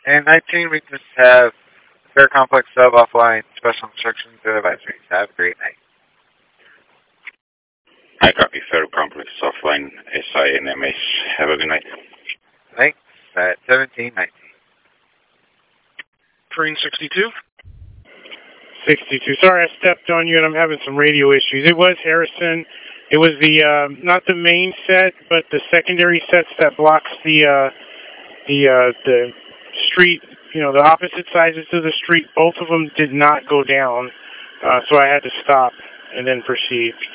And 19, we just have Fair Complex Sub offline, special instructions and advisories. Have a great night. I copy Federal Complex offline SINMS. Have a good night. Thanks. At 1719. Train 62. 62. Sorry I stepped on you and I'm having some radio issues. It was Harrison. It was the, not the main set, but the secondary sets that blocks the street, you know, the opposite sides of the street. Both of them did not go down, so I had to stop and then proceed.